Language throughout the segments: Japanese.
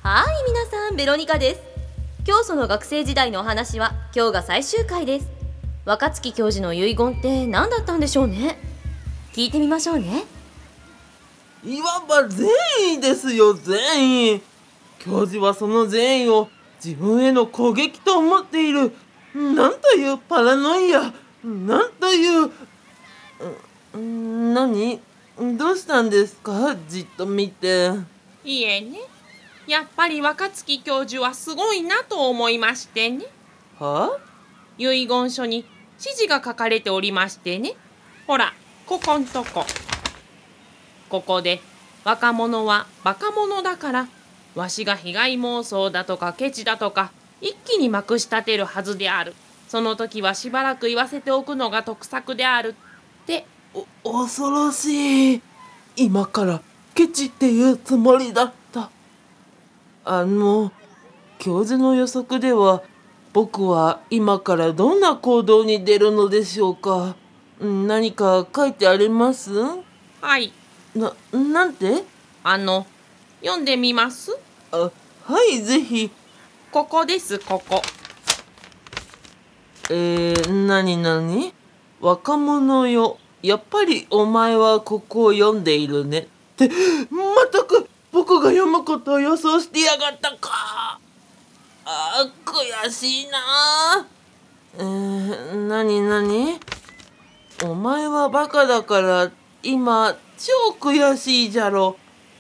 皆さん、ベロニカです。教祖の学生時代のお話は今日が最終回です。若月教授の遺言って何だったんでしょうね。聞いてみましょうね。 いわば善意ですよ、善意。教授はその善意を自分への攻撃と思っている。なんというパラノイア、なんという何どうしたんですか、じっと見て。 いえね、やっぱり若月教授はすごいなと思いましてね。 は遺言書に指示が書かれておりましてね。ほら、ここんとこ。ここで、若者はバカ者だから、わしが被害妄想だとかケチだとか、一気にまくし立てるはずである。その時はしばらく言わせておくのが得策であるって。 恐ろしい。今からケチっていうつもりだった。教授の予測では僕は今からどんな行動に出るのでしょうか。何か書いてあります？ はい。 なんて？ 読んでみます？ はい、ぜひ。 ここです、ここ。 何若者よ、やっぱりお前はここを読んでいるね。ってまったく僕が読むことを予想してやがったか。悔しいな。何お前はバカだから今超悔しいじゃろ。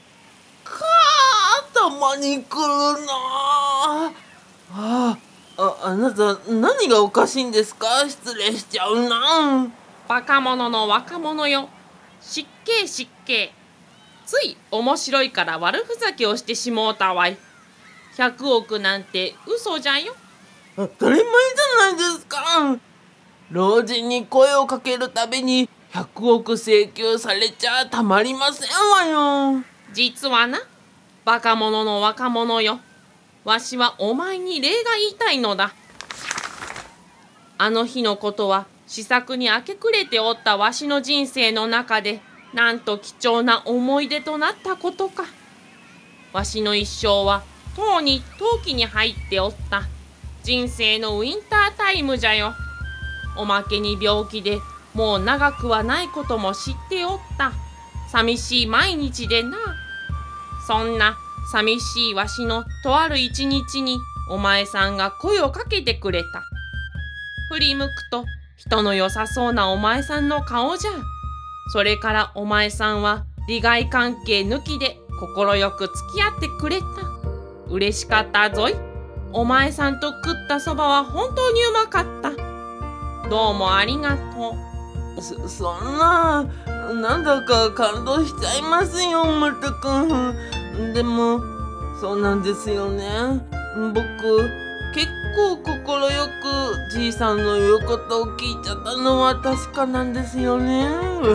たまに来るな。あなた何がおかしいんですか？失礼しちゃうな。 バカ者の若者よ。失敬失敬。つい面白いから悪ふざけをしてしもうたわい。100億なんて嘘じゃよ。 当たり前じゃないですか。老人に声をかけるたびに100億請求されちゃたまりませんわよ。 実はな、バカ者の若者よ。わしはお前に礼が言いたいのだ。あの日のことは思索に明け暮れておったわしの人生の中で、なんと貴重な思い出となったことか。わしの一生はとうに陶器に入っておった。人生のウィンタータイムじゃよ。おまけに病気でもう長くはないことも知っておった。寂しい毎日でな。そんな寂しいわしのとある一日にお前さんが声をかけてくれた。振り向くと人の良さそうなお前さんの顔じゃ。それからお前さんは利害関係抜きで快く付き合ってくれた。嬉しかったぞい。お前さんと食ったそばは本当にうまかった。どうもありがとう。 そんな、なんだか感動しちゃいますよ、まったく。でもそうなんですよね。僕結構快くじいさんの言うことを聞いちゃったのは確かなんですよね。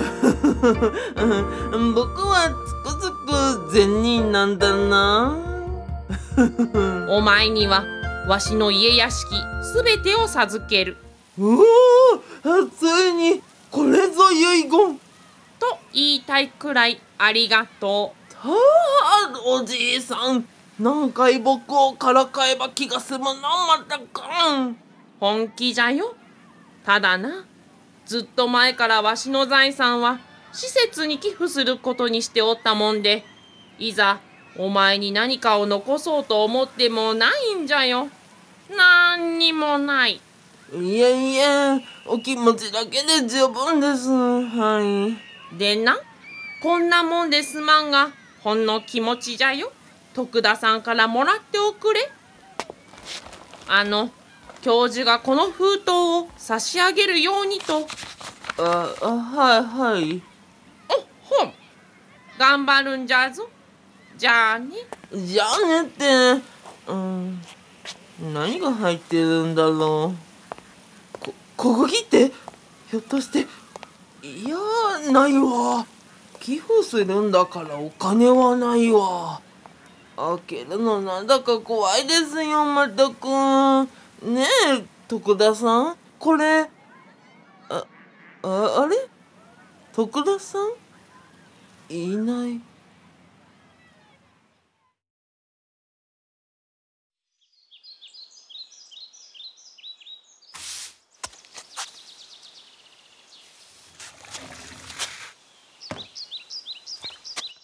僕はつくづく善人なんだな。 お前にはわしの家屋敷すべてを授ける。 ついにこれぞ遺言と言いたいくらいありがとう。 おじいさん、何回僕をからかえば気が済むの、まったく。 本気じゃよ。ただな、ずっと前からわしの財産は施設に寄付することにしておったもんで、いざお前に何かを残そうと思ってもないんじゃよ。なんにもない。 いえ、お気持ちだけで十分です。はい。 でな、こんなもんですまんが、ほんの気持ちじゃよ。徳田さんからもらっておくれ。教授がこの封筒を差し上げるようにと。 はい。 ほん。頑張るんじゃぞ。じゃあね。 じゃあねって、何が入ってるんだろう。小麦ってひょっとして。いや、ないわ。寄付するんだからお金はないわ。開けるのなんだか怖いですよ、まったく。ねえ、徳田さん、これあれ徳田さんいない。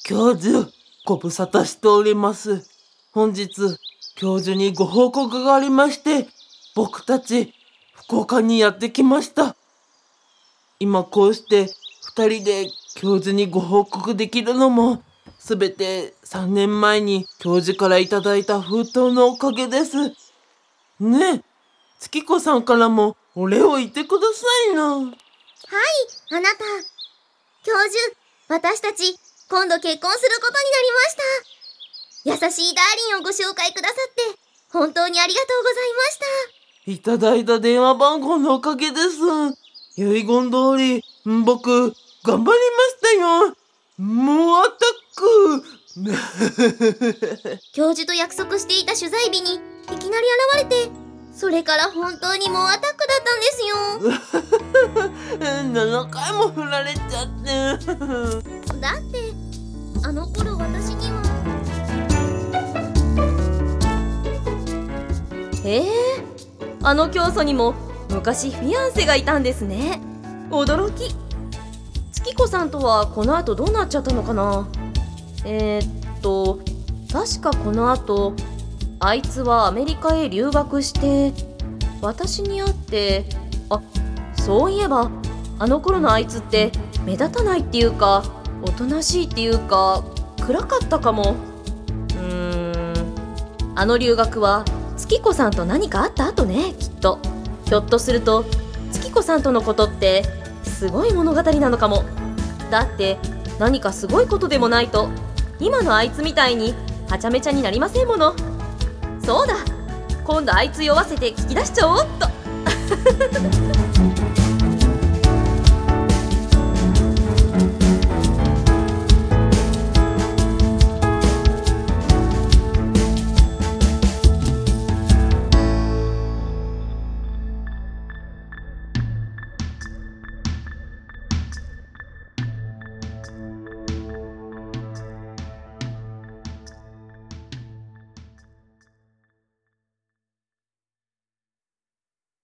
教授、ご無沙汰しております。本日、教授にご報告がありまして、僕たち、福岡にやってきました。今こうして二人で教授にご報告できるのも、すべて3年前に教授からいただいた封筒のおかげです。ねえ、月子さんからもお礼を言ってくださいな。 はい、あなた。教授、私たち、今度結婚することになりました。優しいダーリンをご紹介くださって、本当にありがとうございました。 いただいた電話番号のおかげです。遺言通り、僕、頑張りましたよ。もうアタック教授と約束していた取材日に、いきなり現れて、それから本当にもうアタックだったんですよ。 7回も振られちゃって。 だって、あの頃私には。 へえ、あの教祖にも昔フィアンセがいたんですね。驚き。月子さんとはこの後どうなっちゃったのかな。確かこの後あいつはアメリカへ留学して私に会って、そういえばあの頃のあいつって目立たないっていうかおとなしいっていうか暗かったかも。あの留学は月子さんと何かあった後ね、きっと。ひょっとすると月子さんとのことってすごい物語なのかも。だって何かすごいことでもないと今のあいつみたいにはちゃめちゃになりませんもの。そうだ、今度あいつ酔わせて聞き出しちゃおうっと。